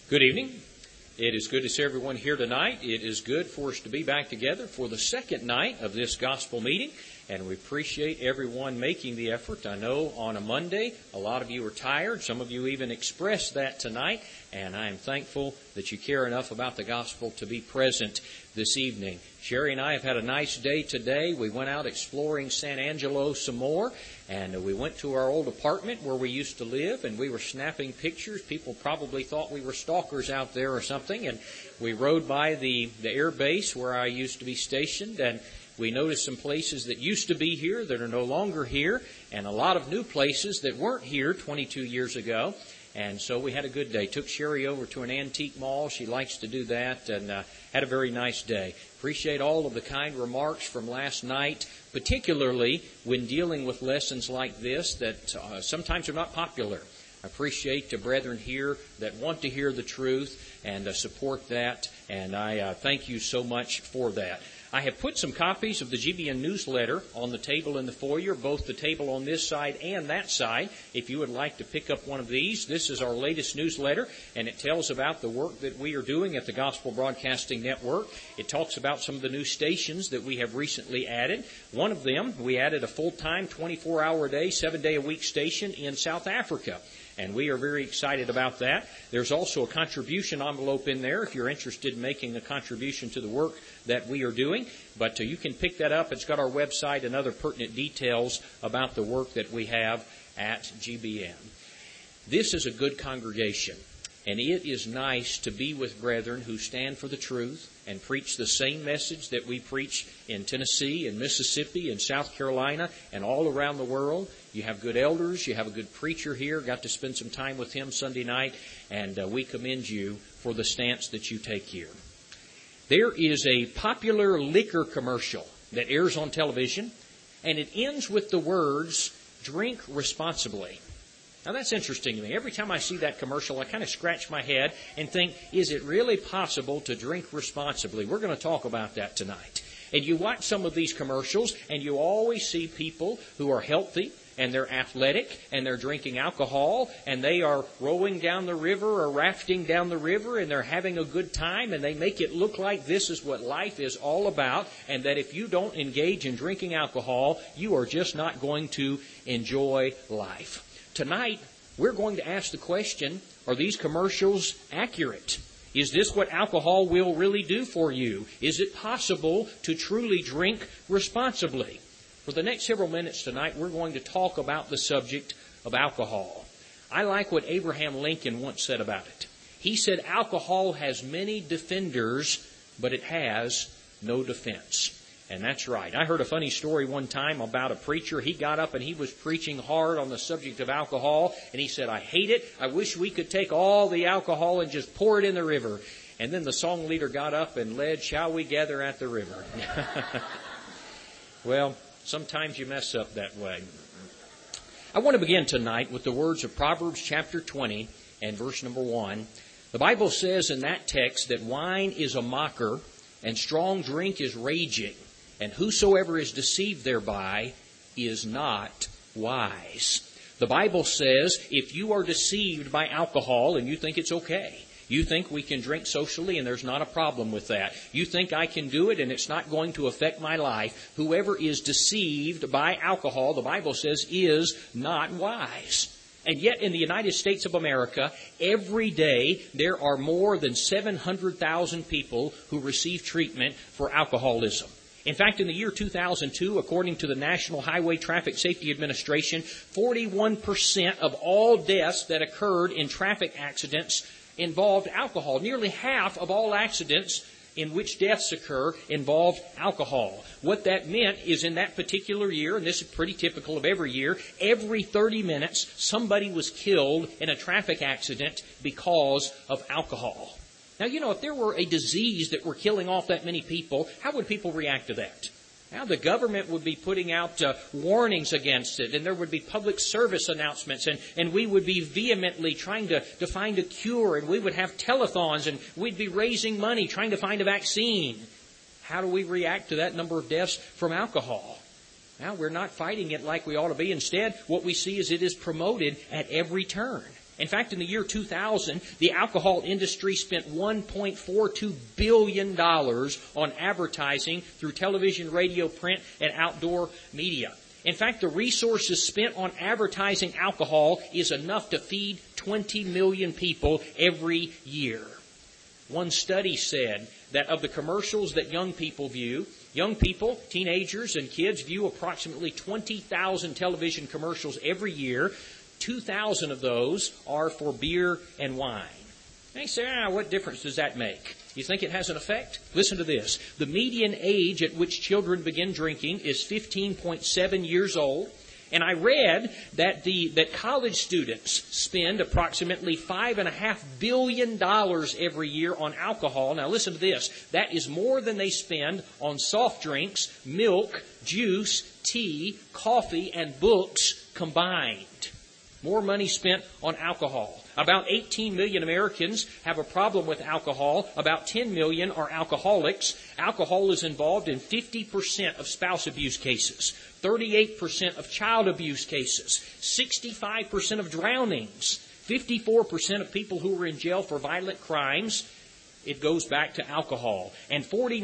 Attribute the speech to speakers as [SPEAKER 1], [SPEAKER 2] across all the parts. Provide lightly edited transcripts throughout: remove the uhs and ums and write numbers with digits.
[SPEAKER 1] Good evening. It is good to see everyone here tonight. It is good for us to be back together for the second night of this gospel meeting, and we appreciate everyone making the effort. I know on a Monday, a lot of you are tired. Some of you even expressed that tonight, and I am thankful that you care enough about the gospel to be present this evening. Sherry and I have had a nice day today. We went out exploring San Angelo some more, and we went to our old apartment where we used to live, and we were snapping pictures. People probably thought we were stalkers out there or something, and we rode by the air base where I used to be stationed, and we noticed some places that used to be here that are no longer here, and a lot of new places that weren't here 22 years ago. And so we had a good day. Took Sherry over to an antique mall. She likes to do that, and had a very nice day. Appreciate all of the kind remarks from last night, particularly when dealing with lessons like this that sometimes are not popular. I appreciate the brethren here that want to hear the truth and support that, and I thank you so much for that. I have put some copies of the GBN newsletter on the table in the foyer, both the table on this side and that side. If you would like to pick up one of these, this is our latest newsletter, and it tells about the work that we are doing at the Gospel Broadcasting Network. It talks about some of the new stations that we have recently added. One of them, we added a full-time, 24-hour-a-day, 7-day-a-week station in South Africa. And we are very excited about that. There's also a contribution envelope in there if you're interested in making a contribution to the work that we are doing. But you can pick that up. It's got our website and other pertinent details about the work that we have at GBN. This is a good congregation, and it is nice to be with brethren who stand for the truth and preach the same message that we preach in Tennessee and Mississippi and South Carolina and all around the world. You have good elders. You have a good preacher here. Got to spend some time with him Sunday night, and we commend you for the stance that you take here. There is a popular liquor commercial that airs on television, and it ends with the words, "Drink responsibly." Now, that's interesting to me. Every time I see that commercial, I kind of scratch my head and think, is it really possible to drink responsibly? We're going to talk about that tonight. And you watch some of these commercials, and you always see people who are healthy, and they're athletic, and they're drinking alcohol, and they are rowing down the river or rafting down the river, and they're having a good time, and they make it look like this is what life is all about, and that if you don't engage in drinking alcohol, you are just not going to enjoy life. Tonight, we're going to ask the question, are these commercials accurate? Is this what alcohol will really do for you? Is it possible to truly drink responsibly? For the next several minutes tonight, we're going to talk about the subject of alcohol. I like what Abraham Lincoln once said about it. He said, alcohol has many defenders, but it has no defense. And that's right. I heard a funny story one time about a preacher. He got up and he was preaching hard on the subject of alcohol. And he said, I hate it. I wish we could take all the alcohol and just pour it in the river. And then the song leader got up and led, "Shall we gather at the river?" Well, sometimes you mess up that way. I want to begin tonight with the words of Proverbs chapter 20 and verse number 1. The Bible says in that text that wine is a mocker and strong drink is raging, and whosoever is deceived thereby is not wise. The Bible says if you are deceived by alcohol and you think it's okay, you think we can drink socially and there's not a problem with that, you think I can do it and it's not going to affect my life, whoever is deceived by alcohol, the Bible says, is not wise. And yet in the United States of America, every day there are more than 700,000 people who receive treatment for alcoholism. In fact, in the year 2002, according to the National Highway Traffic Safety Administration, 41% of all deaths that occurred in traffic accidents involved alcohol. Nearly half of all accidents in which deaths occur involved alcohol. What that meant is in that particular year, and this is pretty typical of every year, every 30 minutes somebody was killed in a traffic accident because of alcohol. Now, you know, if there were a disease that were killing off that many people, how would people react to that? Now, the government would be putting out warnings against it, and there would be public service announcements, and we would be vehemently trying to find a cure, and we would have telethons, and we'd be raising money trying to find a vaccine. How do we react to that number of deaths from alcohol? Now, we're not fighting it like we ought to be. Instead, what we see is it is promoted at every turn. In fact, in the year 2000, the alcohol industry spent $1.42 billion on advertising through television, radio, print, and outdoor media. In fact, the resources spent on advertising alcohol is enough to feed 20 million people every year. One study said that of the commercials that young people view, young people, teenagers, and kids view approximately 20,000 television commercials every year. 2,000 of those are for beer and wine. And you say, what difference does that make? You think it has an effect? Listen to this. The median age at which children begin drinking is 15.7 years old. And I read that college students spend approximately $5.5 billion every year on alcohol. Now listen to this. That is more than they spend on soft drinks, milk, juice, tea, coffee, and books combined. More money spent on alcohol. About 18 million Americans have a problem with alcohol. About 10 million are alcoholics. Alcohol is involved in 50% of spouse abuse cases, 38% of child abuse cases, 65% of drownings, 54% of people who are in jail for violent crimes. It goes back to alcohol. And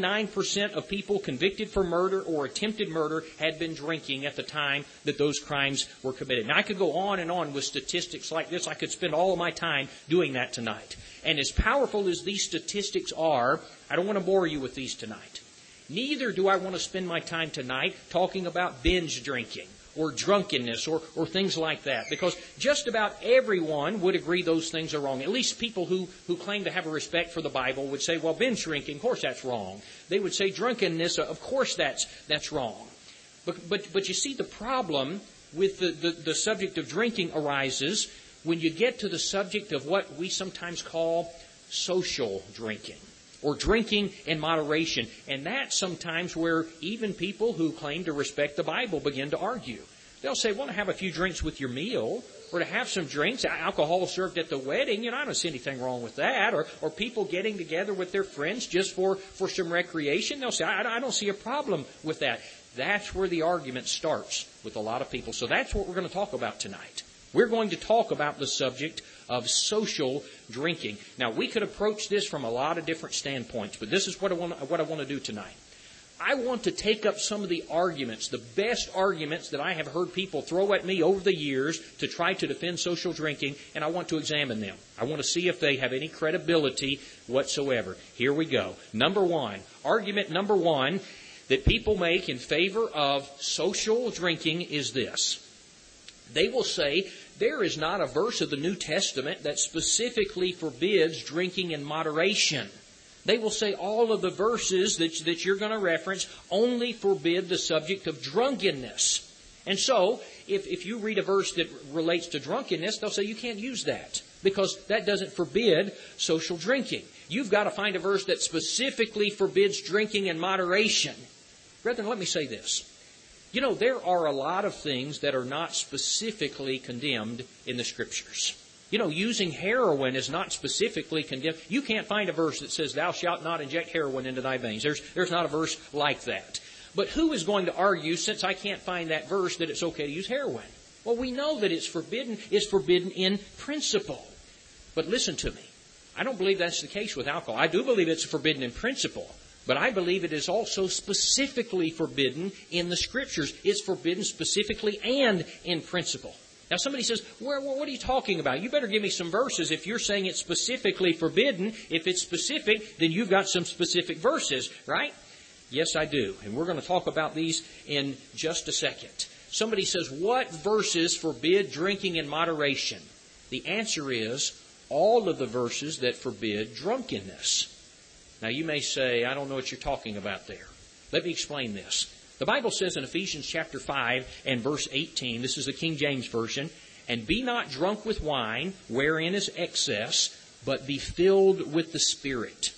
[SPEAKER 1] 49% of people convicted for murder or attempted murder had been drinking at the time that those crimes were committed. Now, I could go on and on with statistics like this. I could spend all of my time doing that tonight. And as powerful as these statistics are, I don't want to bore you with these tonight. Neither do I want to spend my time tonight talking about binge drinking or drunkenness or things like that. Because just about everyone would agree those things are wrong. At least people who claim to have a respect for the Bible would say, well, binge drinking, of course that's wrong. They would say drunkenness, of course that's wrong. But you see, the problem with the subject of drinking arises when you get to the subject of what we sometimes call social drinking, or drinking in moderation. And that's sometimes where even people who claim to respect the Bible begin to argue. They'll say, well, to have a few drinks with your meal, or to have some drinks, alcohol served at the wedding, I don't see anything wrong with that. Or people getting together with their friends just for some recreation. They'll say, I don't see a problem with that. That's where the argument starts with a lot of people. So that's what we're going to talk about tonight. We're going to talk about the subject of social drinking. Now, we could approach this from a lot of different standpoints, but this is what I want to do tonight. I want to take up some of the arguments, the best arguments that I have heard people throw at me over the years to try to defend social drinking, and I want to examine them. I want to see if they have any credibility whatsoever. Here we go. Argument number one that people make in favor of social drinking is this. They will say there is not a verse of the New Testament that specifically forbids drinking in moderation. They will say all of the verses that you're going to reference only forbid the subject of drunkenness. And so, if you read a verse that relates to drunkenness, they'll say you can't use that because that doesn't forbid social drinking. You've got to find a verse that specifically forbids drinking in moderation. Brethren, let me say this. There are a lot of things that are not specifically condemned in the Scriptures. Using heroin is not specifically condemned. You can't find a verse that says, thou shalt not inject heroin into thy veins. There's not a verse like that. But who is going to argue, since I can't find that verse, that it's okay to use heroin? Well, we know that it's forbidden in principle. But listen to me. I don't believe that's the case with alcohol. I do believe it's forbidden in principle. But I believe it is also specifically forbidden in the Scriptures. It's forbidden specifically and in principle. Now somebody says, what are you talking about? You better give me some verses. If you're saying it's specifically forbidden, if it's specific, then you've got some specific verses, right? Yes, I do. And we're going to talk about these in just a second. Somebody says, what verses forbid drinking in moderation? The answer is all of the verses that forbid drunkenness. Now, you may say, I don't know what you're talking about there. Let me explain this. The Bible says in Ephesians chapter 5 and verse 18, this is the King James Version, and be not drunk with wine, wherein is excess, but be filled with the Spirit.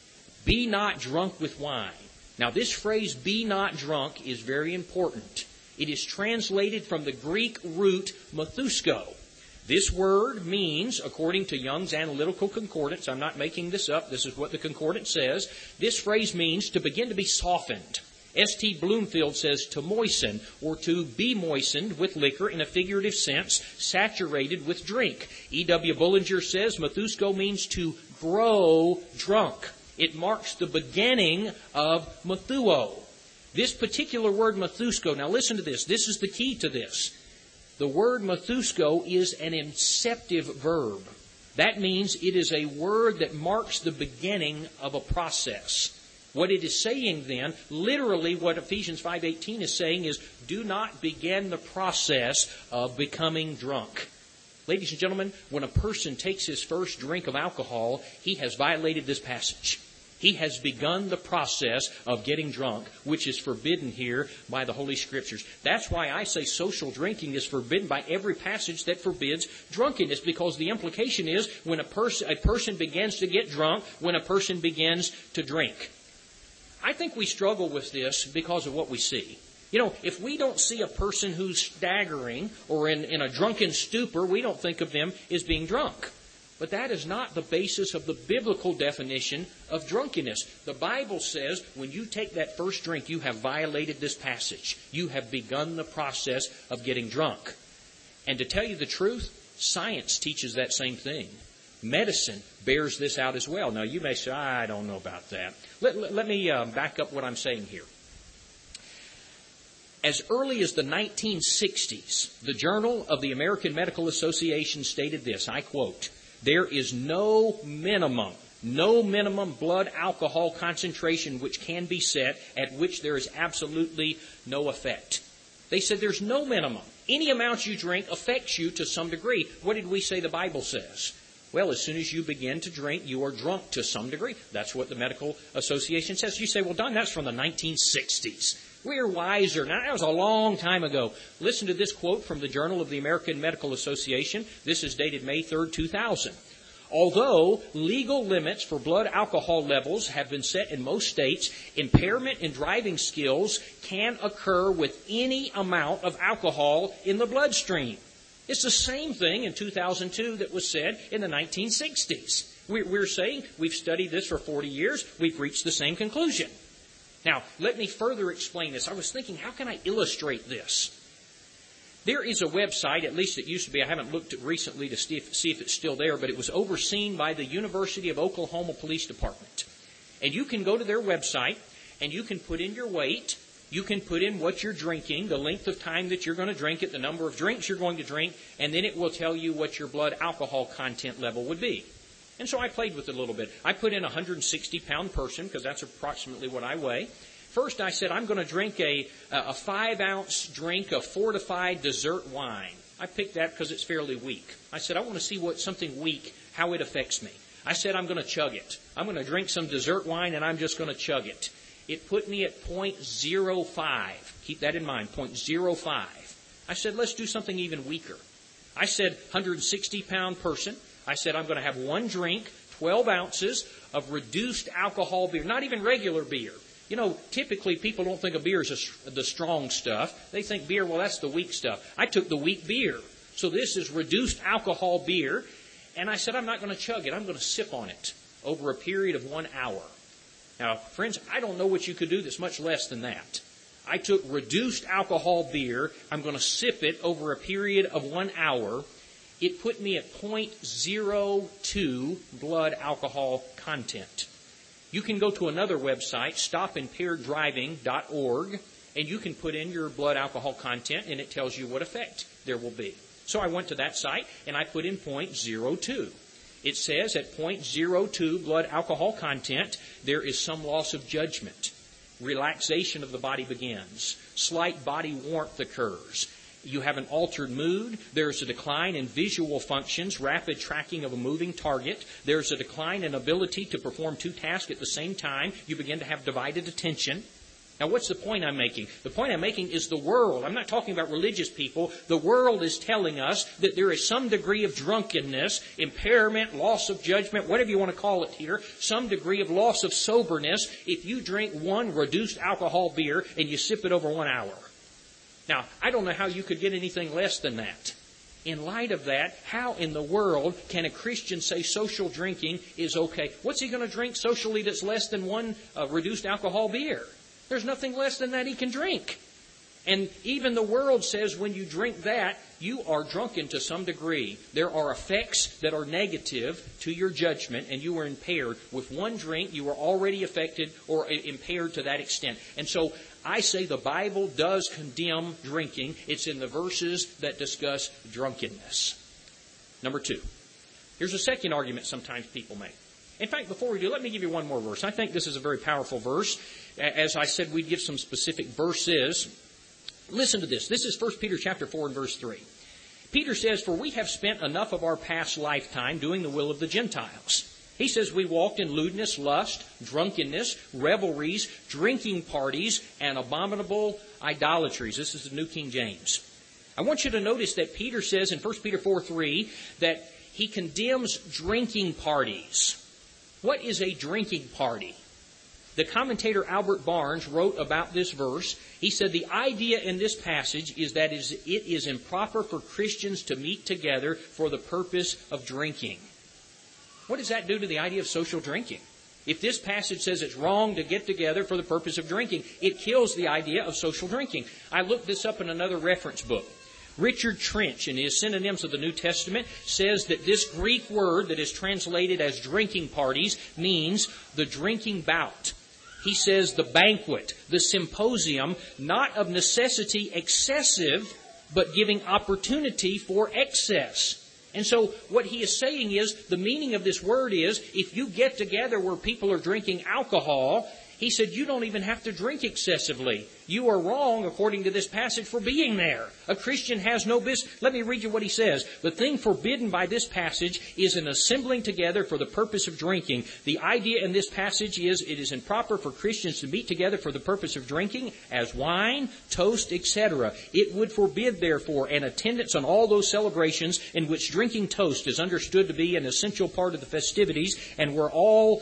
[SPEAKER 1] Be not drunk with wine. Now, this phrase, be not drunk, is very important. It is translated from the Greek root methusko. This word means, according to Young's Analytical Concordance, I'm not making this up, this is what the concordance says, this phrase means to begin to be softened. S.T. Bloomfield says to moisten, or to be moistened with liquor in a figurative sense, saturated with drink. E.W. Bullinger says methusko means to grow drunk. It marks the beginning of methuo. This particular word methusko, now listen to this. This is the key to this. The word methusko is an inceptive verb. That means it is a word that marks the beginning of a process. What it is saying then, literally what Ephesians 5:18 is saying is, do not begin the process of becoming drunk. Ladies and gentlemen, when a person takes his first drink of alcohol, he has violated this passage. He has begun the process of getting drunk, which is forbidden here by the Holy Scriptures. That's why I say social drinking is forbidden by every passage that forbids drunkenness, because the implication is when a person begins to get drunk, when a person begins to drink. I think we struggle with this because of what we see. You know, if we don't see a person who's staggering or in a drunken stupor, we don't think of them as being drunk. But that is not the basis of the biblical definition of drunkenness. The Bible says when you take that first drink, you have violated this passage. You have begun the process of getting drunk. And to tell you the truth, science teaches that same thing. Medicine bears this out as well. Now, you may say, I don't know about that. Let me back up what I'm saying here. As early as the 1960s, the Journal of the American Medical Association stated this, I quote, "There is no minimum blood alcohol concentration which can be set at which there is absolutely no effect." They said there's no minimum. Any amount you drink affects you to some degree. What did we say the Bible says? Well, as soon as you begin to drink, you are drunk to some degree. That's what the Medical Association says. You say, well, Don, that's from the 1960s. We're wiser now. That was a long time ago. Listen to this quote from the Journal of the American Medical Association. This is dated May 3rd, 2000. Although legal limits for blood alcohol levels have been set in most states, impairment in driving skills can occur with any amount of alcohol in the bloodstream. It's the same thing in 2002 that was said in the 1960s. We're saying we've studied this for 40 years. We've reached the same conclusion. Now, let me further explain this. I was thinking, how can I illustrate this? There is a website, at least it used to be. I haven't looked at recently to see if it's still there, but it was overseen by the University of Oklahoma Police Department. And you can go to their website, and you can put in your weight. You can put in what you're drinking, the length of time that you're going to drink it, the number of drinks you're going to drink, and then it will tell you what your blood alcohol content level would be. And so I played with it a little bit. I put in a 160-pound person, because that's approximately what I weigh. First, I said, I'm going to drink a 5-ounce drink of fortified dessert wine. I picked that because it's fairly weak. I said, I want to see something weak, how it affects me. I said, I'm going to chug it. I'm going to drink some dessert wine, and I'm just going to chug it. It put me at 0.05. Keep that in mind, 0.05. I said, let's do something even weaker. I said, 160-pound person. I said, I'm going to have one drink, 12 ounces of reduced alcohol beer, not even regular beer. You know, typically people don't think of beer as the strong stuff. They think beer, well, that's the weak stuff. I took the weak beer. So this is reduced alcohol beer. And I said, I'm not going to chug it. I'm going to sip on it over a period of 1 hour. Now, friends, I don't know what you could do that's much less than that. I took reduced alcohol beer. I'm going to sip it over a period of 1 hour. It put me at 0.02 blood alcohol content. You can go to another website, stopimpaireddriving.org, and you can put in your blood alcohol content, and it tells you what effect there will be. So I went to that site, and I put in 0.02. It says at 0.02 blood alcohol content, there is some loss of judgment. Relaxation of the body begins. Slight body warmth occurs. You have an altered mood. There's a decline in visual functions, rapid tracking of a moving target. There's a decline in ability to perform two tasks at the same time. You begin to have divided attention. Now, what's the point I'm making? The point I'm making is the world. I'm not talking about religious people. The world is telling us that there is some degree of drunkenness, impairment, loss of judgment, whatever you want to call it here, some degree of loss of soberness if you drink one reduced alcohol beer and you sip it over 1 hour. Now, I don't know how you could get anything less than that. In light of that, how in the world can a Christian say social drinking is okay? What's he going to drink socially that's less than one reduced alcohol beer? There's nothing less than that he can drink. And even the world says when you drink that, you are drunken to some degree. There are effects that are negative to your judgment, and you are impaired. With one drink, you are already affected or impaired to that extent. And so I say the Bible does condemn drinking. It's in the verses that discuss drunkenness. Number 2. Here's a second argument sometimes people make. In fact, before we do, let me give you one more verse. I think this is a very powerful verse. As I said, we'd give some specific verses. Listen to this. This is 1 Peter chapter 4 and verse 3. Peter says, "For we have spent enough of our past lifetime doing the will of the Gentiles." He says we walked in lewdness, lust, drunkenness, revelries, drinking parties, and abominable idolatries. This is the New King James. I want you to notice that Peter says in 1 Peter 4:3 that he condemns drinking parties. What is a drinking party? The commentator Albert Barnes wrote about this verse. He said the idea in this passage is that it is improper for Christians to meet together for the purpose of drinking. What does that do to the idea of social drinking? If this passage says it's wrong to get together for the purpose of drinking, it kills the idea of social drinking. I looked this up in another reference book. Richard Trench, in his Synonyms of the New Testament, says that this Greek word that is translated as drinking parties means the drinking bout. He says the banquet, the symposium, not of necessity excessive, but giving opportunity for excess. And so what he is saying is, the meaning of this word is, if you get together where people are drinking alcohol, he said you don't even have to drink excessively. You are wrong, according to this passage, for being there. A Christian has no business. Let me read you what he says. The thing forbidden by this passage is an assembling together for the purpose of drinking. The idea in this passage is it is improper for Christians to meet together for the purpose of drinking as wine, toast, etc. It would forbid, therefore, an attendance on all those celebrations in which drinking toast is understood to be an essential part of the festivities, and where all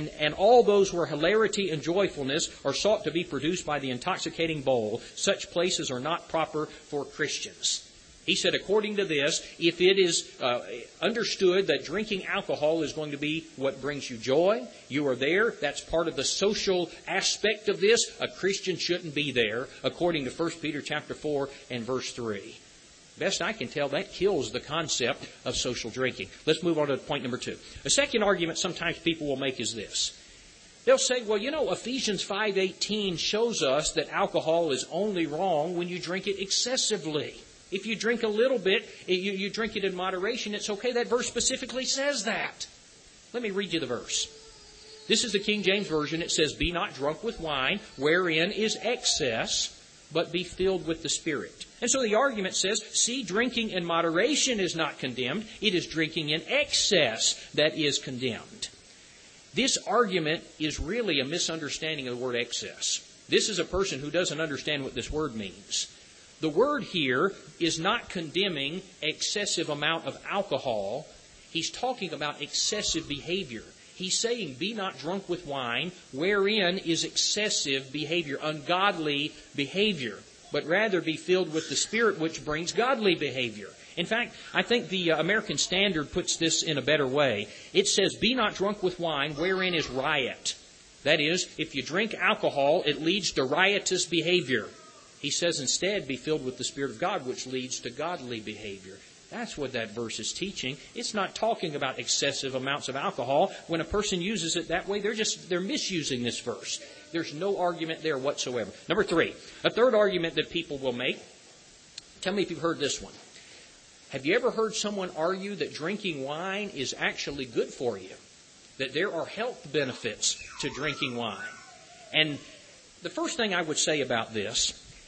[SPEAKER 1] those where hilarity and joyfulness are sought to be produced by the intoxicating bowl. Such places are not proper for Christians. He said, according to this, if it is understood that drinking alcohol is going to be what brings you joy, you are there. That's part of the social aspect of this. A Christian shouldn't be there, according to 1 Peter chapter 4 and verse 3. Best I can tell, that kills the concept of social drinking. Let's move on to point number 2. A second argument sometimes people will make is this. They'll say, well, Ephesians 5:18 shows us that alcohol is only wrong when you drink it excessively. If you drink a little bit, you drink it in moderation, it's okay. That verse specifically says that. Let me read you the verse. This is the King James Version. It says, "Be not drunk with wine, wherein is excess, but be filled with the Spirit." And so the argument says, see, drinking in moderation is not condemned. It is drinking in excess that is condemned. This argument is really a misunderstanding of the word excess. This is a person who doesn't understand what this word means. The word here is not condemning excessive amount of alcohol. He's talking about excessive behavior. He's saying, be not drunk with wine, wherein is excessive behavior, ungodly behavior, but rather be filled with the Spirit, which brings godly behavior. In fact, I think the American Standard puts this in a better way. It says, be not drunk with wine, wherein is riot. That is, if you drink alcohol, it leads to riotous behavior. He says instead, be filled with the Spirit of God, which leads to godly behavior. That's what that verse is teaching. It's not talking about excessive amounts of alcohol. When a person uses it that way, they're misusing this verse. There's no argument there whatsoever. Number 3, a third argument that people will make. Tell me if you've heard this one. Have you ever heard someone argue that drinking wine is actually good for you? That there are health benefits to drinking wine? And the first thing I would say about this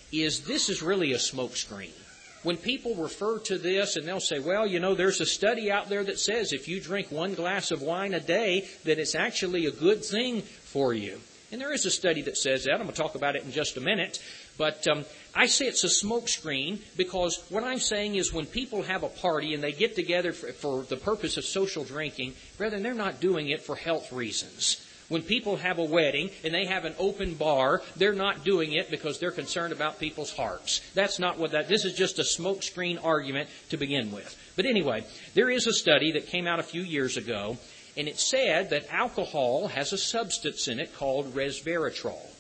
[SPEAKER 1] is really a smokescreen. When people refer to this and they'll say, well, there's a study out there that says if you drink 1 glass of wine a day, that it's actually a good thing for you. And there is a study that says that. I'm going to talk about it in just a minute. But I say it's a smokescreen because what I'm saying is when people have a party and they get together for the purpose of social drinking, rather they're not doing it for health reasons. When people have a wedding and they have an open bar, they're not doing it because they're concerned about people's hearts. That's not what this is just a smokescreen argument to begin with. But anyway, there is a study that came out a few years ago, and it said that alcohol has a substance in it called resveratrol.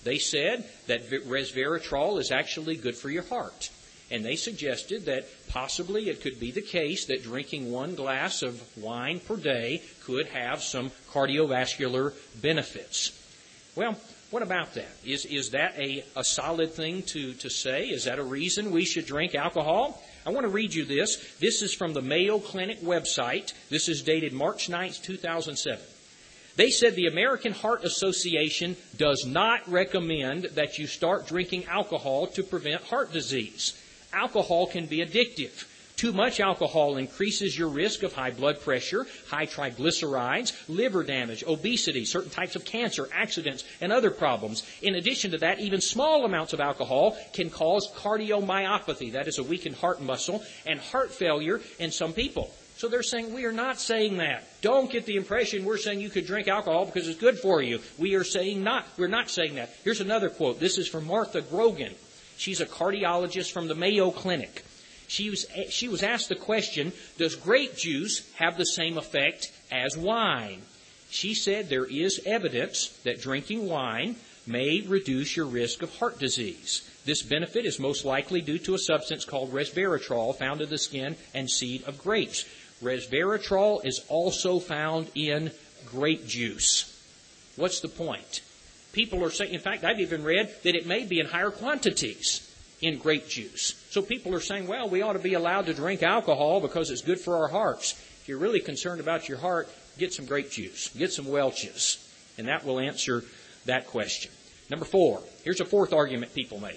[SPEAKER 1] They said that resveratrol is actually good for your heart. And they suggested that possibly it could be the case that drinking 1 glass of wine per day could have some cardiovascular benefits. Well, what about that? Is that a solid thing to say? Is that a reason we should drink alcohol? I want to read you this. This is from the Mayo Clinic website. This is dated March 9th, 2007. They said the American Heart Association does not recommend that you start drinking alcohol to prevent heart disease. Alcohol can be addictive. Too much alcohol increases your risk of high blood pressure, high triglycerides, liver damage, obesity, certain types of cancer, accidents, and other problems. In addition to that, even small amounts of alcohol can cause cardiomyopathy, that is a weakened heart muscle, and heart failure in some people. So they're saying we are not saying that. Don't get the impression we're saying you could drink alcohol because it's good for you. We're not saying that. Here's another quote. This is from Martha Grogan. She's a cardiologist from the Mayo Clinic. She was asked the question, does grape juice have the same effect as wine? She said there is evidence that drinking wine may reduce your risk of heart disease. This benefit is most likely due to a substance called resveratrol found in the skin and seed of grapes. Resveratrol is also found in grape juice. What's the point? People are saying, in fact, I've even read that it may be in higher quantities in grape juice. So people are saying, well, we ought to be allowed to drink alcohol because it's good for our hearts. If you're really concerned about your heart, get some grape juice. Get some Welch's. And that will answer that question. Number 4. Here's a fourth argument people make.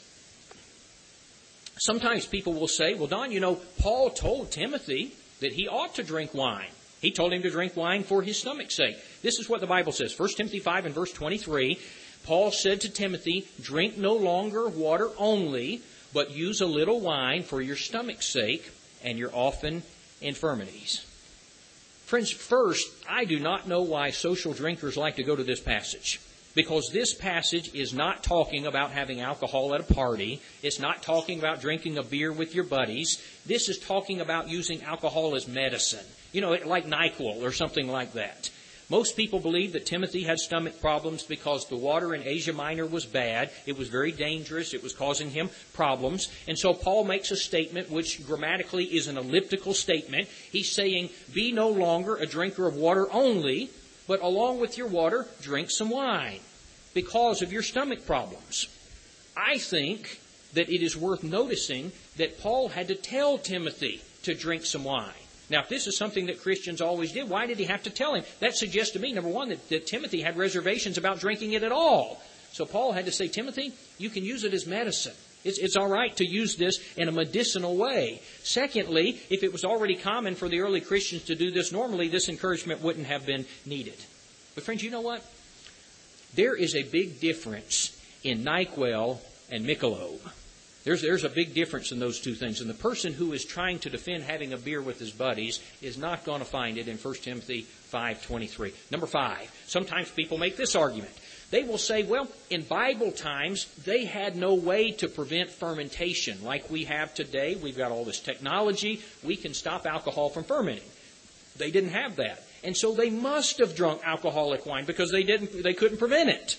[SPEAKER 1] Sometimes people will say, well, Don, Paul told Timothy that he ought to drink wine. He told him to drink wine for his stomach's sake. This is what the Bible says. 1 Timothy 5 and verse 23, Paul said to Timothy, drink no longer water only, but use a little wine for your stomach's sake and your often infirmities. Friends, first, I do not know why social drinkers like to go to this passage. Because this passage is not talking about having alcohol at a party. It's not talking about drinking a beer with your buddies. This is talking about using alcohol as medicine. Like NyQuil or something like that. Most people believe that Timothy had stomach problems because the water in Asia Minor was bad. It was very dangerous. It was causing him problems. And so Paul makes a statement which grammatically is an elliptical statement. He's saying, be no longer a drinker of water only, but along with your water, drink some wine because of your stomach problems. I think that it is worth noticing that Paul had to tell Timothy to drink some wine. Now, if this is something that Christians always did, why did he have to tell him? That suggests to me, number one, that Timothy had reservations about drinking it at all. So Paul had to say, Timothy, you can use it as medicine. It's all right to use this in a medicinal way. Secondly, if it was already common for the early Christians to do this normally, this encouragement wouldn't have been needed. But friends, you know what? There is a big difference in NyQuil and Michelob. There's a big difference in those two things. And the person who is trying to defend having a beer with his buddies is not going to find it in 1 Timothy 5:23. Number 5, sometimes people make this argument. They will say, well, in Bible times, they had no way to prevent fermentation like we have today. We've got all this technology. We can stop alcohol from fermenting. They didn't have that. And so they must have drunk alcoholic wine because they couldn't prevent it.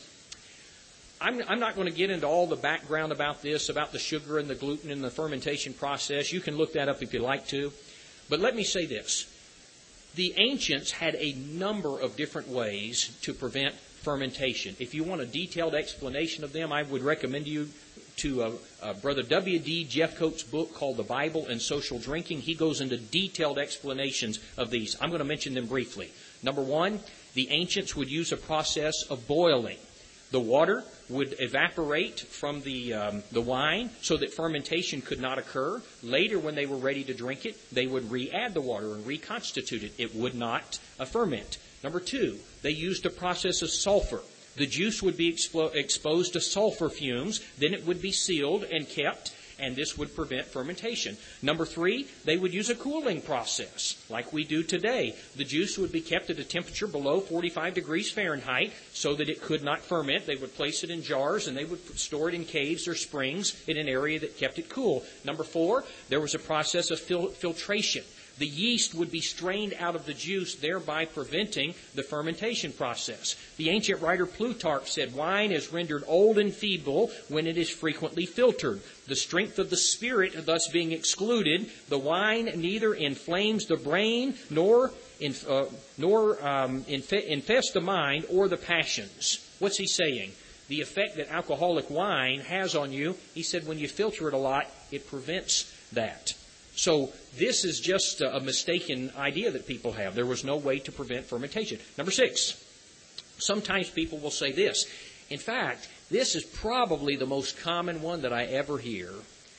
[SPEAKER 1] I'm not going to get into all the background about this, about the sugar and the gluten and the fermentation process. You can look that up if you like to. But let me say this. The ancients had a number of different ways to prevent fermentation. If you want a detailed explanation of them, I would recommend you to Brother W.D. Jeffcoat's book called The Bible and Social Drinking. He goes into detailed explanations of these. I'm going to mention them briefly. Number 1, the ancients would use a process of boiling. The water would evaporate from the wine so that fermentation could not occur. Later, when they were ready to drink it, they would re-add the water and reconstitute it. It would not ferment. Number 2, they used a process of sulfur. The juice would be exposed to sulfur fumes. Then it would be sealed and kept, and this would prevent fermentation. Number 3, they would use a cooling process like we do today. The juice would be kept at a temperature below 45 degrees Fahrenheit so that it could not ferment. They would place it in jars and they would store it in caves or springs in an area that kept it cool. Number 4, there was a process of filtration. The yeast would be strained out of the juice, thereby preventing the fermentation process. The ancient writer Plutarch said, wine is rendered old and feeble when it is frequently filtered. The strength of the spirit thus being excluded, the wine neither inflames the brain nor infest the mind or the passions. What's he saying? The effect that alcoholic wine has on you, he said when you filter it a lot, it prevents that. So this is just a mistaken idea that people have. There was no way to prevent fermentation. Number 6, sometimes people will say this. In fact, this is probably the most common one that I ever hear.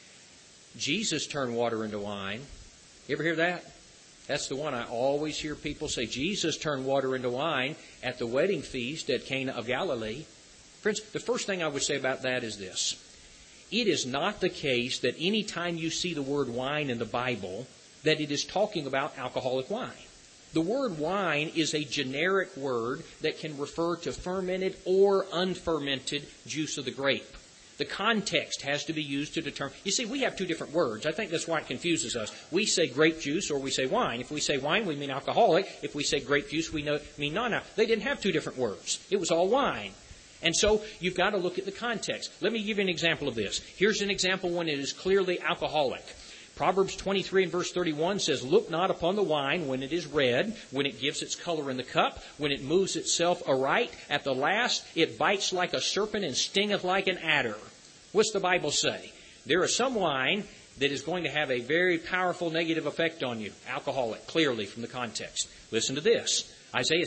[SPEAKER 1] Jesus turned water into wine. You ever hear that? That's the one I always hear people say. Jesus turned water into wine at the wedding feast at Cana of Galilee. Friends, the first thing I would say about that is this. It is not the case that any time you see the word wine in the Bible, that it is talking about alcoholic wine. The word wine is a generic word that can refer to fermented or unfermented juice of the grape. The context has to be used to determine. You see, we have two different words. I think that's why it confuses us. We say grape juice or we say wine. If we say wine, we mean alcoholic. If we say grape juice, we mean non-alcoholic. They didn't have two different words. It was all wine. And so you've got to look at the context. Let me give you an example of this. Here's an example when it is clearly alcoholic. Proverbs 23 and verse 31 says, look not upon the wine when it is red, when it gives its color in the cup, when it moves itself aright. At the last it bites like a serpent and stingeth like an adder. What's the Bible say? There is some wine that is going to have a very powerful negative effect on you. Alcoholic, clearly from the context. Listen to this. Isaiah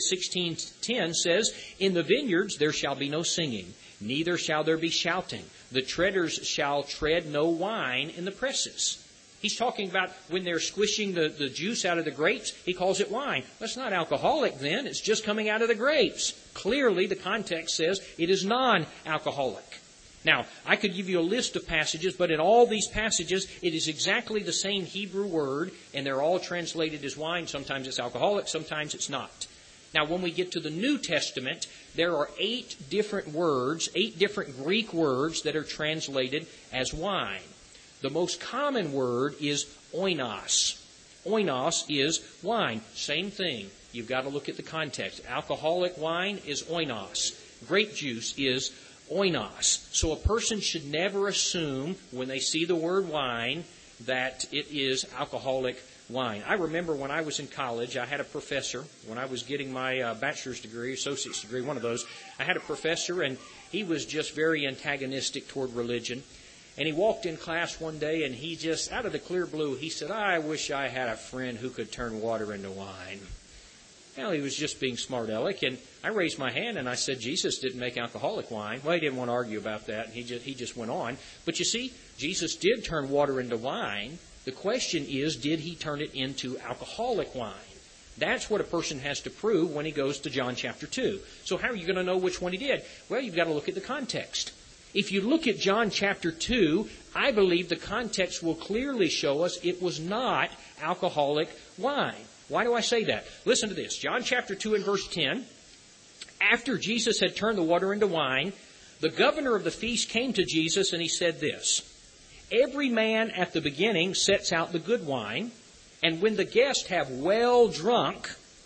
[SPEAKER 1] 16:10 says, in the vineyards there shall be no singing, neither shall there be shouting. The treaders shall tread no wine in the presses. He's talking about when they're squishing the juice out of the grapes, he calls it wine. That's not alcoholic then, it's just coming out of the grapes. Clearly the context says it is non-alcoholic. Now, I could give you a list of passages, but in all these passages, it is exactly the same Hebrew word, and they're all translated as wine. Sometimes it's alcoholic, sometimes it's not. Now, when we get to the New Testament, there are 8 different words, 8 different Greek words that are translated as wine. The most common word is oinos. Oinos is wine. Same thing. You've got to look at the context. Alcoholic wine is oinos. Grape juice is oinos. So a person should never assume when they see the word wine that it is alcoholic wine. I remember when I was in college, I had a professor. When I was getting my bachelor's degree, associate's degree, one of those, I had a professor and he was just very antagonistic toward religion. And he walked in class one day and he just, out of the clear blue, he said, I wish I had a friend who could turn water into wine. Well, he was just being smart aleck, and I raised my hand and I said, Jesus didn't make alcoholic wine. Well, he didn't want to argue about that, and he just went on. But you see, Jesus did turn water into wine. The question is, did he turn it into alcoholic wine? That's what a person has to prove when he goes to John chapter 2. So how are you going to know which one he did? Well, you've got to look at the context. If you look at John chapter 2, I believe the context will clearly show us it was not alcoholic wine. Why do I say that? Listen to this. John chapter 2 and verse 10. After Jesus had turned the water into wine, the governor of the feast came to Jesus and he said this, every man at the beginning sets out the good wine, and when the guests have well drunk,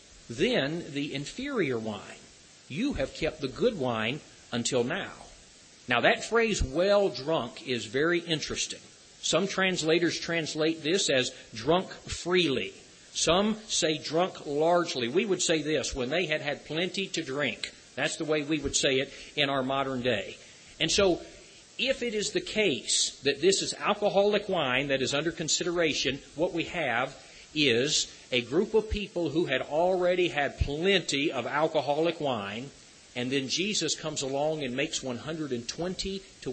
[SPEAKER 1] then the inferior wine. You have kept the good wine until now. Now that phrase, well drunk, is very interesting. Some translators translate this as drunk freely. Some say drunk largely. We would say this, when they had had plenty to drink. That's the way we would say it in our modern day. And so, if it is the case that this is alcoholic wine that is under consideration, what we have is a group of people who had already had plenty of alcoholic wine, and then Jesus comes along and makes 120 to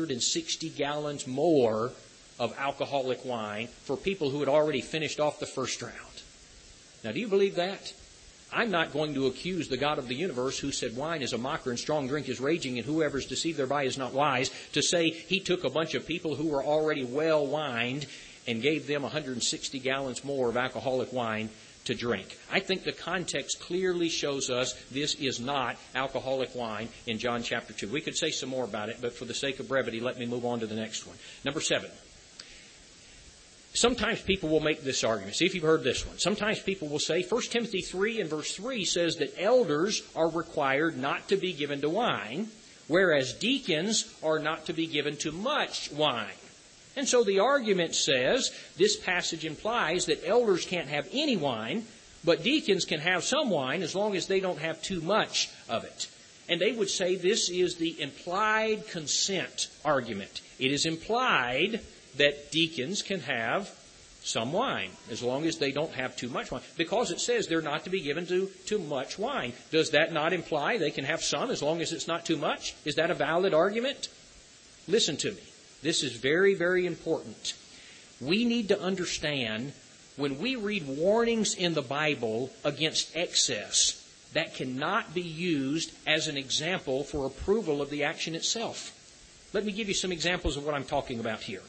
[SPEAKER 1] 160 gallons more of alcoholic wine for people who had already finished off the first round. Now, do you believe that? I'm not going to accuse the God of the universe who said wine is a mocker and strong drink is raging and whoever is deceived thereby is not wise, to say he took a bunch of people who were already well wined and gave them 160 gallons more of alcoholic wine to drink. I think the context clearly shows us this is not alcoholic wine in John chapter 2. We could say some more about it, but for the sake of brevity, let me move on to the next one. Number 7. Sometimes people will make this argument. See if you've heard this one. Sometimes people will say, 1 Timothy 3 and verse 3 says that elders are required not to be given to wine, whereas deacons are not to be given to much wine. And so the argument says this passage implies that elders can't have any wine, but deacons can have some wine as long as they don't have too much of it. And they would say this is the implied consent argument. It is implied that deacons can have some wine as long as they don't have too much wine, because it says they're not to be given to much wine. Does that not imply they can have some as long as it's not too much? Is that a valid argument? Listen to me. This is very, very important. We need to understand when we read warnings in the Bible against excess, that cannot be used as an example for approval of the action itself. Let me give you some examples of what I'm talking about here.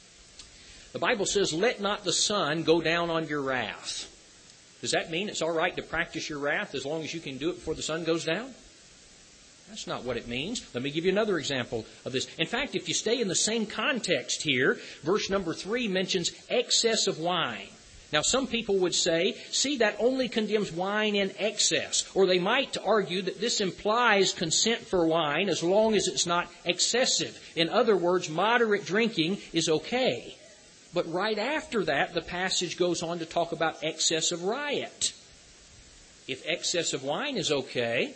[SPEAKER 1] The Bible says, let not the sun go down on your wrath. Does that mean it's all right to practice your wrath as long as you can do it before the sun goes down? That's not what it means. Let me give you another example of this. In fact, if you stay in the same context here, verse number 3 mentions excess of wine. Now, some people would say, see, that only condemns wine in excess. Or they might argue that this implies consent for wine as long as it's not excessive. In other words, moderate drinking is okay. But right after that, the passage goes on to talk about excess of riot. If excess of wine is okay,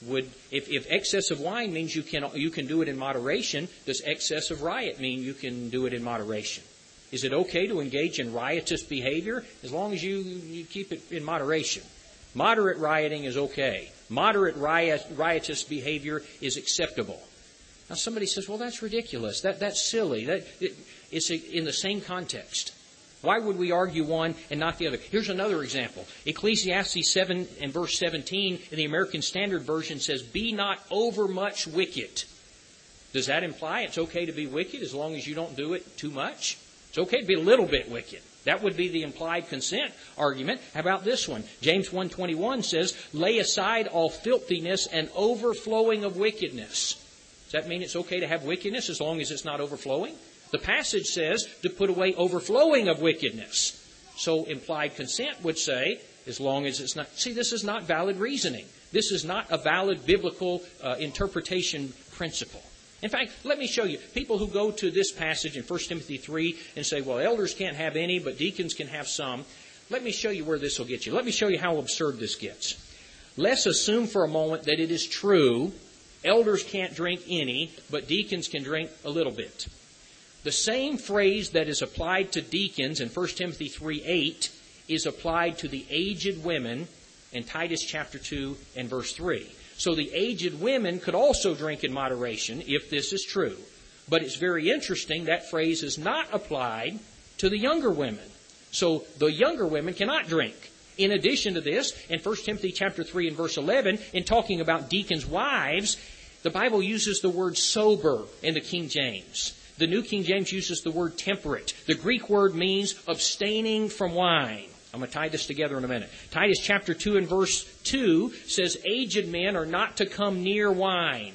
[SPEAKER 1] if excess of wine means you can do it in moderation, does excess of riot mean you can do it in moderation? Is it okay to engage in riotous behavior as long as you keep it in moderation? Moderate rioting is okay. Moderate riotous behavior is acceptable. Now somebody says, well, that's ridiculous. That's silly. It's in the same context. Why would we argue one and not the other? Here's another example. Ecclesiastes 7 and verse 17 in the American Standard Version says, be not overmuch wicked. Does that imply it's okay to be wicked as long as you don't do it too much? It's okay to be a little bit wicked. That would be the implied consent argument. How about this one? James 1:21 says, lay aside all filthiness and overflowing of wickedness. Does that mean it's okay to have wickedness as long as it's not overflowing? The passage says to put away overflowing of wickedness. So implied consent would say, as long as it's not... See, this is not valid reasoning. This is not a valid biblical interpretation principle. In fact, let me show you. People who go to this passage in 1 Timothy 3 and say, well, elders can't have any, but deacons can have some. Let me show you where this will get you. Let me show you how absurd this gets. Let's assume for a moment that it is true. Elders can't drink any, but deacons can drink a little bit. The same phrase that is applied to deacons in 1 Timothy 3:8 is applied to the aged women in Titus chapter 2 and verse 3. So the aged women could also drink in moderation if this is true. But it's very interesting that phrase is not applied to the younger women. So the younger women cannot drink. In addition to this, in 1 Timothy chapter 3 and verse 11, in talking about deacons' wives, the Bible uses the word sober in the King James. The New King James uses the word temperate. The Greek word means abstaining from wine. I'm going to tie this together in a minute. Titus chapter 2 and verse 2 says, aged men are not to come near wine.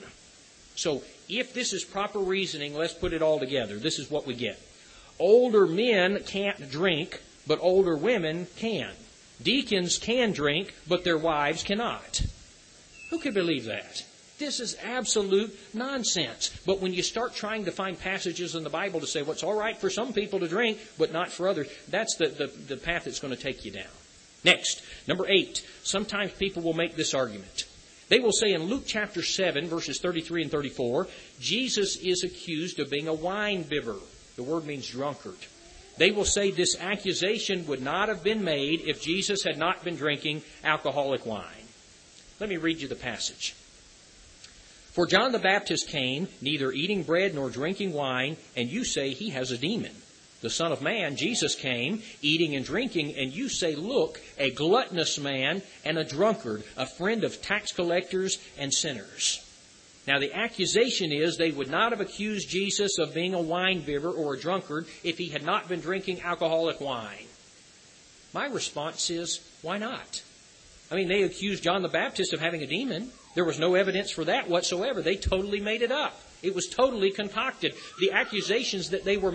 [SPEAKER 1] So if this is proper reasoning, let's put it all together. This is what we get. Older men can't drink, but older women can. Deacons can drink, but their wives cannot. Who could believe that? This is absolute nonsense. But when you start trying to find passages in the Bible to say what's all right for some people to drink, but not for others, that's the path that's going to take you down. Next, number 8. Sometimes people will make this argument. They will say in Luke chapter 7, verses 33 and 34, Jesus is accused of being a wine bibber. The word means drunkard. They will say this accusation would not have been made if Jesus had not been drinking alcoholic wine. Let me read you the passage. For John the Baptist came, neither eating bread nor drinking wine, and you say he has a demon. The Son of Man, Jesus, came, eating and drinking, and you say, look, a gluttonous man and a drunkard, a friend of tax collectors and sinners. Now the accusation is they would not have accused Jesus of being a wine bibber or a drunkard if he had not been drinking alcoholic wine. My response is, why not? I mean, they accused John the Baptist of having a demon. There was no evidence for that whatsoever. They totally made it up. It was totally concocted. The accusations that they were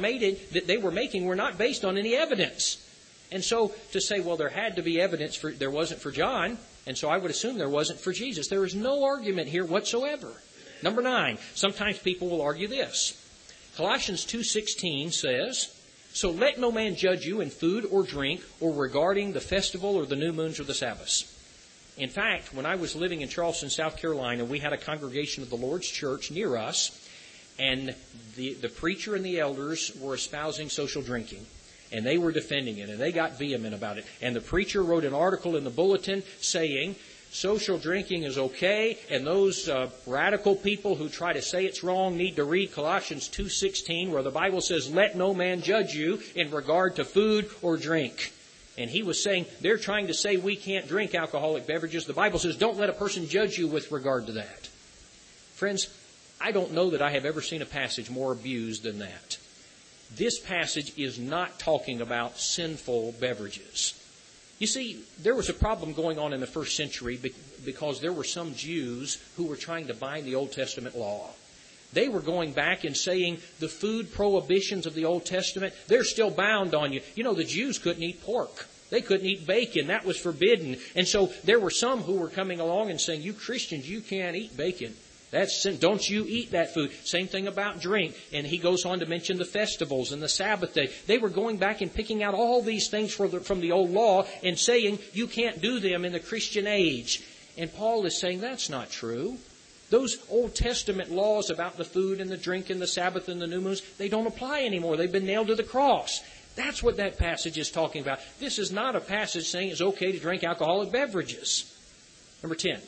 [SPEAKER 1] making were not based on any evidence. And so to say, well, there had to be evidence there wasn't for John, and so I would assume there wasn't for Jesus. There is no argument here whatsoever. Number 9, sometimes people will argue this. Colossians 2:16 says, "So let no man judge you in food or drink or regarding the festival or the new moons or the Sabbaths." In fact, when I was living in Charleston, South Carolina, we had a congregation of the Lord's Church near us, and the preacher and the elders were espousing social drinking. And they were defending it, and they got vehement about it. And the preacher wrote an article in the bulletin saying, social drinking is okay, and those radical people who try to say it's wrong need to read Colossians 2:16, where the Bible says, "Let no man judge you in regard to food or drink." And he was saying, they're trying to say we can't drink alcoholic beverages. The Bible says, don't let a person judge you with regard to that. Friends, I don't know that I have ever seen a passage more abused than that. This passage is not talking about sinful beverages. You see, there was a problem going on in the first century because there were some Jews who were trying to bind the Old Testament law. They were going back and saying the food prohibitions of the Old Testament, they're still bound on you. You know, the Jews couldn't eat pork. They couldn't eat bacon. That was forbidden. And so there were some who were coming along and saying, you Christians, you can't eat bacon. That's sin. Don't you eat that food. Same thing about drink. And he goes on to mention the festivals and the Sabbath day. They were going back and picking out all these things from the old law and saying you can't do them in the Christian age. And Paul is saying that's not true. Those Old Testament laws about the food and the drink and the Sabbath and the new moons, they don't apply anymore. They've been nailed to the cross. That's what that passage is talking about. This is not a passage saying it's okay to drink alcoholic beverages. Number 10.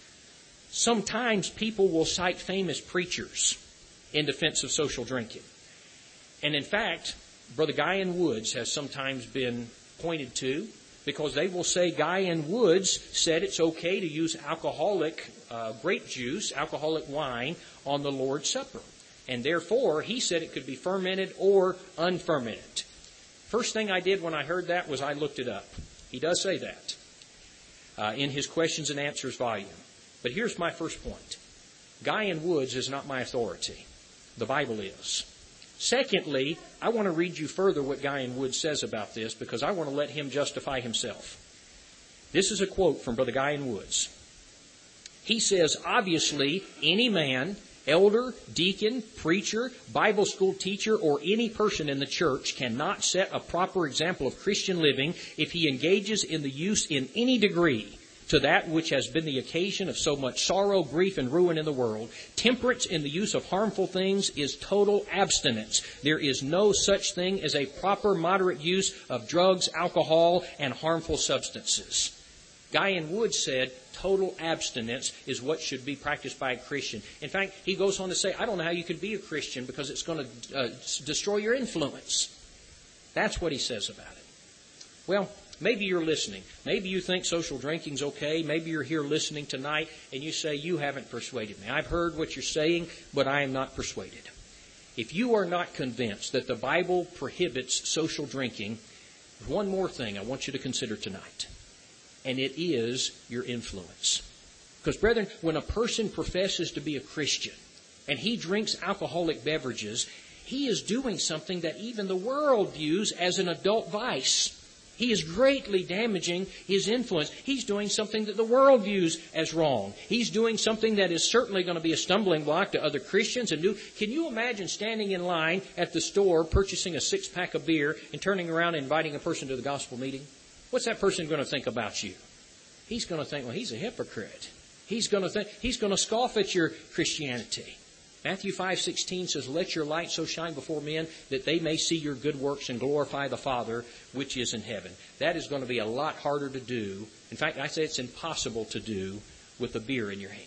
[SPEAKER 1] Sometimes people will cite famous preachers in defense of social drinking. And in fact, Brother Guy N. Woods has sometimes been pointed to because they will say Guy N. Woods said it's okay to use alcoholic grape juice, alcoholic wine, on the Lord's Supper. And therefore, he said it could be fermented or unfermented. First thing I did when I heard that was I looked it up. He does say that in his questions and answers volume. But here's my first point. Guy N. Woods is not my authority. The Bible is. Secondly, I want to read you further what Guy N. Woods says about this because I want to let him justify himself. This is a quote from Brother Guy N. Woods. He says, obviously, any man, elder, deacon, preacher, Bible school teacher, or any person in the church cannot set a proper example of Christian living if he engages in the use in any degree to that which has been the occasion of so much sorrow, grief, and ruin in the world. Temperance in the use of harmful things is total abstinence. There is no such thing as a proper moderate use of drugs, alcohol, and harmful substances. Guy N. Woods said total abstinence is what should be practiced by a Christian. In fact, he goes on to say, I don't know how you can be a Christian because it's going to destroy your influence. That's what he says about it. Well, maybe you're listening. Maybe you think social drinking's okay. Maybe you're here listening tonight and you say, you haven't persuaded me. I've heard what you're saying, but I am not persuaded. If you are not convinced that the Bible prohibits social drinking, one more thing I want you to consider tonight. And it is your influence. Because, brethren, when a person professes to be a Christian and he drinks alcoholic beverages, he is doing something that even the world views as an adult vice. He is greatly damaging his influence. He's doing something that the world views as wrong. He's doing something that is certainly going to be a stumbling block to other Christians. Can you imagine standing in line at the store, purchasing a 6-pack of beer, and turning around and inviting a person to the gospel meeting? What's that person going to think about you? He's going to think, well, he's a hypocrite. He's going to scoff at your Christianity. Matthew 5:16 says, let your light so shine before men that they may see your good works and glorify the Father which is in heaven. That is going to be a lot harder to do. In fact, I say it's impossible to do with a beer in your hand.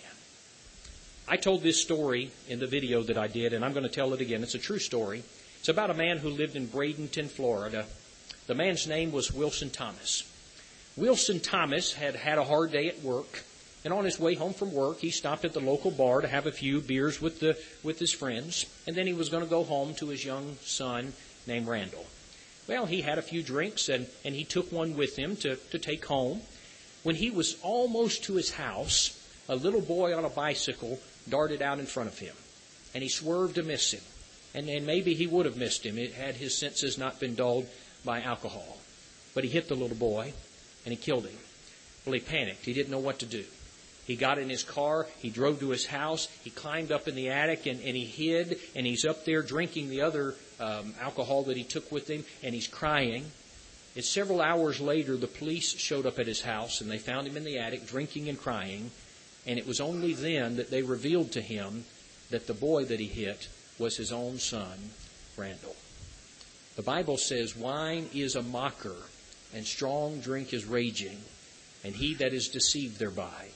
[SPEAKER 1] I told this story in the video that I did, and I'm going to tell it again. It's a true story. It's about a man who lived in Bradenton, Florida. The man's name was Wilson Thomas. Wilson Thomas had had a hard day at work. And on his way home from work, he stopped at the local bar to have a few beers with his friends. And then he was going to go home to his young son named Randall. Well, he had a few drinks and he took one with him to take home. When he was almost to his house, a little boy on a bicycle darted out in front of him, and he swerved to miss him. And maybe he would have missed him had his senses not been dulled by alcohol. But he hit the little boy, and he killed him. Well, he panicked. He didn't know what to do. He got in his car, he drove to his house, he climbed up in the attic, and he hid, and he's up there drinking the other alcohol that he took with him, and he's crying. And several hours later, the police showed up at his house, and they found him in the attic drinking and crying, and it was only then that they revealed to him that the boy that he hit was his own son, Randall. The Bible says, wine is a mocker, and strong drink is raging, and he that is deceived thereby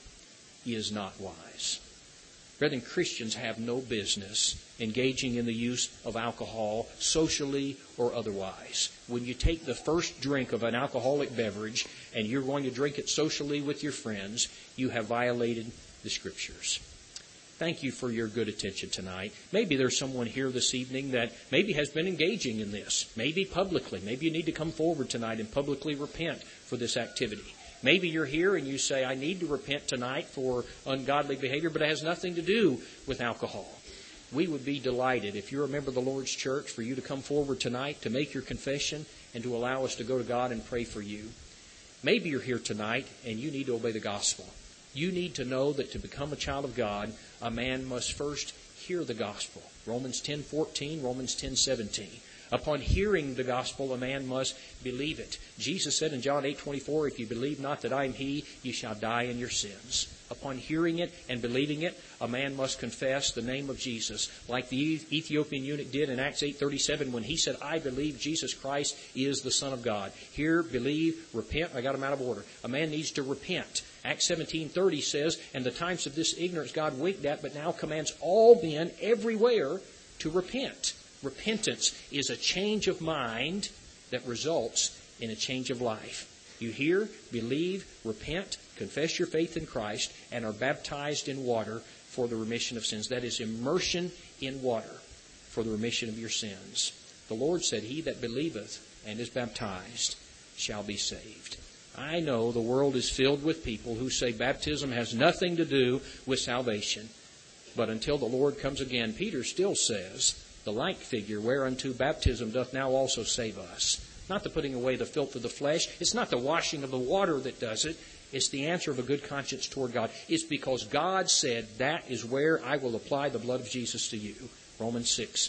[SPEAKER 1] is not wise. Brethren, Christians have no business engaging in the use of alcohol, socially or otherwise. When you take the first drink of an alcoholic beverage and you're going to drink it socially with your friends, you have violated the Scriptures. Thank you for your good attention tonight. Maybe there's someone here this evening that maybe has been engaging in this, maybe publicly. Maybe you need to come forward tonight and publicly repent for this activity. Maybe you're here and you say, I need to repent tonight for ungodly behavior, but it has nothing to do with alcohol. We would be delighted, if you're a member of the Lord's church, for you to come forward tonight to make your confession and to allow us to go to God and pray for you. Maybe you're here tonight and you need to obey the gospel. You need to know that to become a child of God, a man must first hear the gospel. Romans 10:14, Romans 10:17. Upon hearing the gospel, a man must believe it. Jesus said in John 8:24, if you believe not that I am He, you shall die in your sins. Upon hearing it and believing it, a man must confess the name of Jesus, like the Ethiopian eunuch did in Acts 8:37 when he said, I believe Jesus Christ is the Son of God. Hear, believe, repent. I got them out of order. A man needs to repent. Acts 17:30 says, and the times of this ignorance God winked at, but now commands all men everywhere to repent. Repentance is a change of mind that results in a change of life. You hear, believe, repent, confess your faith in Christ, and are baptized in water for the remission of sins. That is immersion in water for the remission of your sins. The Lord said, he that believeth and is baptized shall be saved. I know the world is filled with people who say baptism has nothing to do with salvation. But until the Lord comes again, Peter still says, the like figure whereunto baptism doth now also save us. Not the putting away the filth of the flesh. It's not the washing of the water that does it. It's the answer of a good conscience toward God. It's because God said, that is where I will apply the blood of Jesus to you. Romans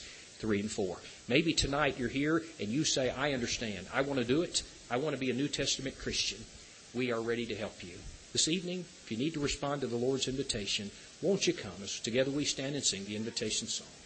[SPEAKER 1] 6:3-4. Maybe tonight you're here and you say, I understand. I want to do it. I want to be a New Testament Christian. We are ready to help you. This evening, if you need to respond to the Lord's invitation, won't you come as together we stand and sing the invitation song.